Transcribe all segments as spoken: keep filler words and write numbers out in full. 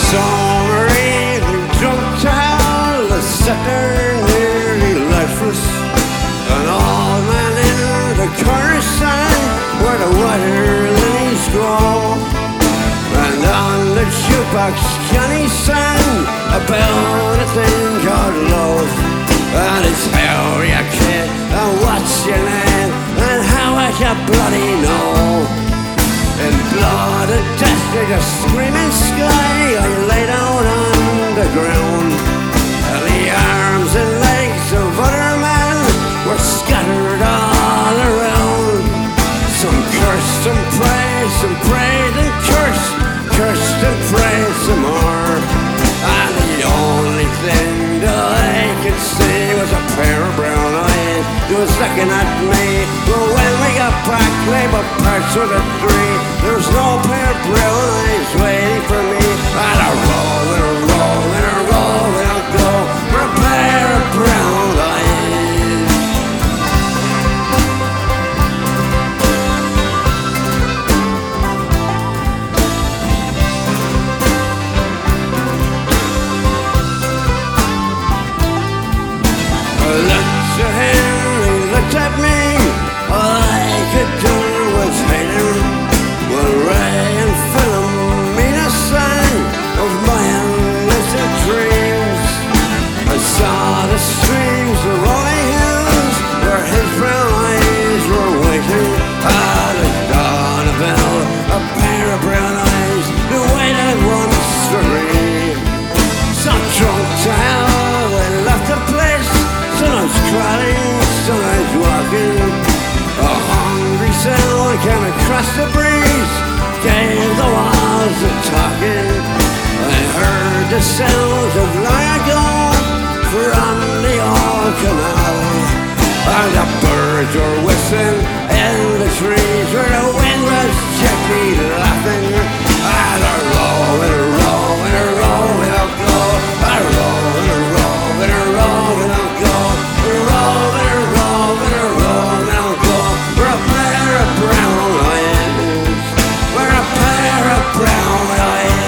summer evening drunk town, I sat there nearly lifeless. An old man in the corner sang where the water lilies grow. And on the jukebox Johnny sang about a thing called love. And it's how you kid, and what's your name, and how I can bloody know. In blood and death, there's a screaming sky, I lay down on the ground. And the arms and legs of other men were scattered all around. Some cursed, some prayed, some prayed and cursed, cursed and prayed some more. And the only thing that I could see was a pair of brown eyes that was looking at me. But when we got back, they were parts of the three. There was no pair of brown eyes waiting for me. And a roll and a roll and a roll and I'll go for a pair of brown eyes. I looked at him, he looked at me. All I could do was hate him. Well, Ray and Philomena sang of my illicit dreams. I saw the streams of rolling hills where his brown eyes were waiting. Ah, the dawn of hell, a pair of brown eyes who waited once for me. Some drunk to hell, they left the place. Sometimes crying, sometimes walking. A hungry sound came across the breeze, gave the walls a talking. I heard the sounds of long ago from the old canal. And the birds were whistling in the trees where the wind was gently laughing. And a roll and a roll and a roll and a go. A roll and a roll and a roll and a go. A roll and a roll and a roll and a go. For a pair of brown eyes. For a pair of brown eyes.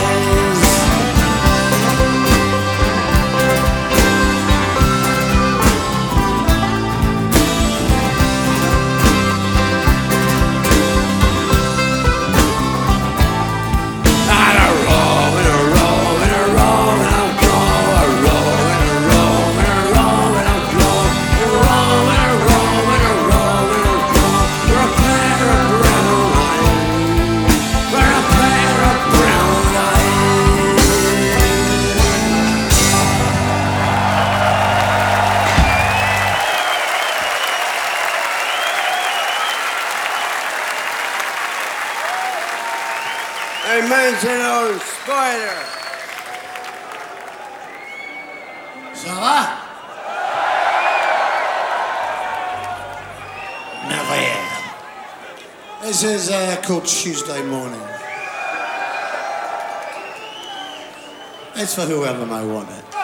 Amen to those Spider. Ça va? Merrière. This is uh, called Tuesday Morning. It's for whoever may want it.